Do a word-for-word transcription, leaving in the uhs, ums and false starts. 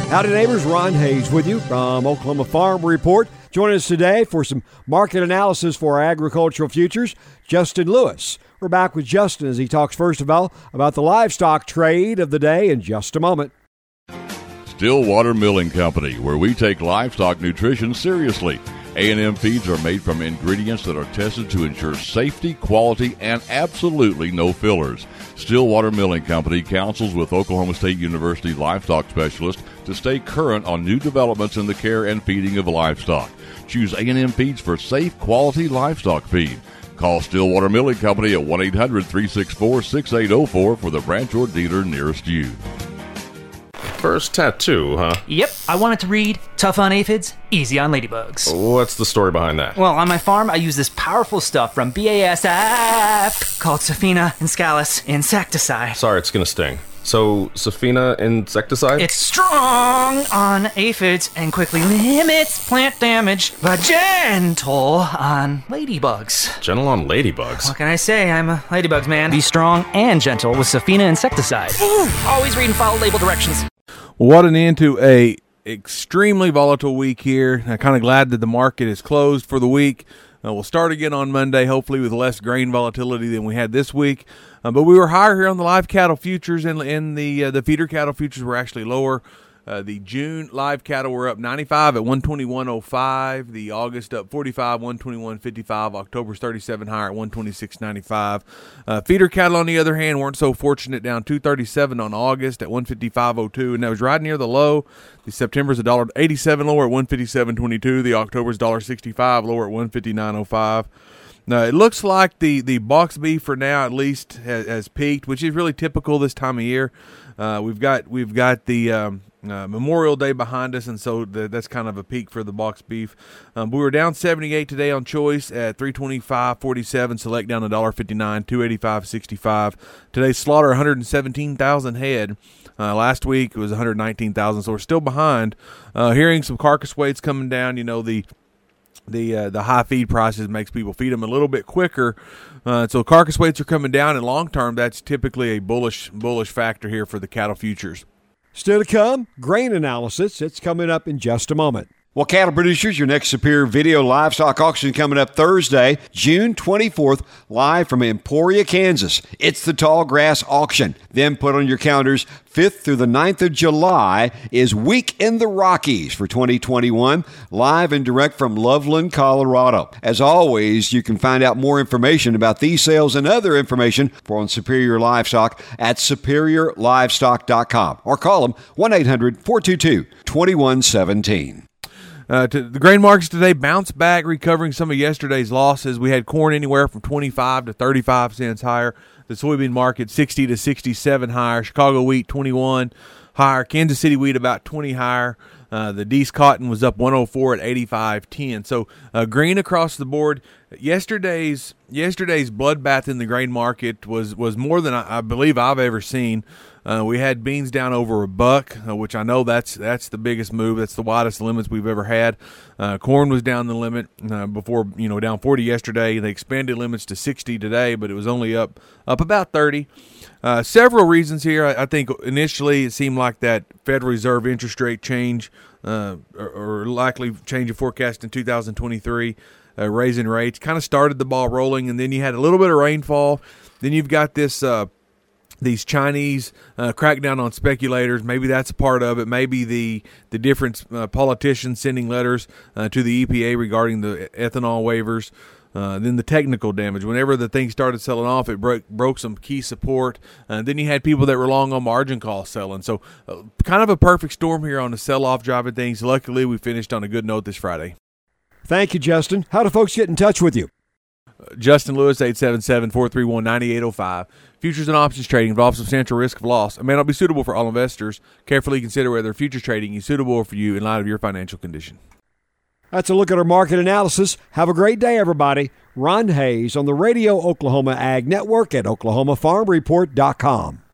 Howdy neighbors, Ron Hayes with you from Oklahoma Farm Report. Joining us today for some market analysis for our agricultural futures, Justin Lewis. We're back with Justin as he talks first of all about the livestock trade of the day in just a moment. Stillwater Milling Company, where we take livestock nutrition seriously. A and M feeds are made from ingredients that are tested to ensure safety, quality, and absolutely no fillers. Stillwater Milling Company counsels with Oklahoma State University livestock specialists to stay current on new developments in the care and feeding of livestock. Choose A and M feeds for safe, quality livestock feed. Call Stillwater Milling Company at one eight hundred, three six four, six eight zero four for the branch or dealer nearest you. First tattoo, huh? Yep, I wanted to read tough on aphids, easy on ladybugs. What's the story behind that? Well, on my farm, I use this powerful stuff from B A S F called Safina Inscalis insecticide. Sorry, it's gonna sting. So, Safina insecticide? It's strong on aphids and quickly limits plant damage, but gentle on ladybugs. Gentle on ladybugs? What can I say? I'm a ladybugs man. Be strong and gentle with Safina insecticide. Ooh, always read and follow label directions. What an end to a extremely volatile week here. I'm kind of glad that the market is closed for the week. Uh, we'll start again on Monday, hopefully with less grain volatility than we had this week. Uh, but we were higher here on the live cattle futures, and in the uh, the feeder cattle futures were actually lower. Uh, the June live cattle were up ninety-five at one twenty-one oh five. The August up forty-five, one twenty-one fifty-five. October's thirty-seven higher at one twenty-six ninety-five. Uh, feeder cattle, on the other hand, weren't so fortunate, down two thirty-seven on August at one fifty-five oh two, and that was right near the low. The September's one dollar eighty-seven lower at one fifty-seven twenty-two. The October's one dollar sixty-five lower at one fifty-nine oh five. Now, it looks like the, the box beef for now at least has, has peaked, which is really typical this time of year. Uh, we've got we've got the um, uh, Memorial Day behind us, and so the, that's kind of a peak for the box beef. Um, we were down seventy-eight today on choice at three twenty-five forty-seven. Select down one dollar fifty-nine, two eighty-five sixty-five. Today's slaughter one hundred seventeen thousand head. Uh, last week it was one hundred nineteen thousand, so we're still behind. Uh, hearing some carcass weights coming down, you know, the the uh, the high feed prices makes people feed them a little bit quicker. Uh, so carcass weights are coming down, and long term, that's typically a bullish bullish factor here for the cattle futures. Still to come, grain analysis. It's coming up in just a moment. Well, cattle producers, your next Superior Video livestock auction coming up Thursday, June twenty-fourth, live from Emporia, Kansas. It's the Tall Grass Auction. Then put on your calendars, fifth through the ninth of July is Week in the Rockies for twenty twenty-one, live and direct from Loveland, Colorado. As always, you can find out more information about these sales and other information for on Superior Livestock at superior livestock dot com or call them one eight hundred, four two two, two one one seven. Uh, to, the grain markets today bounced back, recovering some of yesterday's losses. We had corn anywhere from twenty-five to thirty-five cents higher. The soybean market sixty to sixty-seven higher. Chicago wheat twenty-one higher. Kansas City wheat about twenty higher. Uh, the Dees cotton was up one oh four at eighty-five ten. So uh, green across the board. Yesterday's yesterday's bloodbath in the grain market was was more than I, I believe I've ever seen. Uh, we had beans down over a buck, uh, which I know that's that's the biggest move. That's the widest limits we've ever had. Uh, corn was down the limit uh, before, you know, down forty yesterday. They expanded limits to sixty today, but it was only up up about thirty. Uh, several reasons here. I, I think initially it seemed like that Federal Reserve interest rate change uh, or, or likely change of forecast in two thousand twenty-three, uh, raising rates, kind of started the ball rolling, and then you had a little bit of rainfall. Then you've got this uh, these Chinese uh, crackdown on speculators. Maybe that's a part of it. Maybe the the different uh, politicians sending letters uh, to the E P A regarding the ethanol waivers. Uh, then the technical damage. Whenever the thing started selling off, it broke broke some key support. Uh, then you had people that were long on margin calls selling. So uh, kind of a perfect storm here on the sell-off driving things. Luckily, we finished on a good note this Friday. Thank you, Justin. How do folks get in touch with you? Uh, Justin Lewis, eight seven seven, four three one, nine eight zero five. Futures and options trading involves substantial risk of loss and may not be suitable for all investors. Carefully consider whether futures trading is suitable for you in light of your financial condition. That's a look at our market analysis. Have a great day, everybody. Ron Hayes on the Radio Oklahoma Ag Network at oklahoma farm report dot com.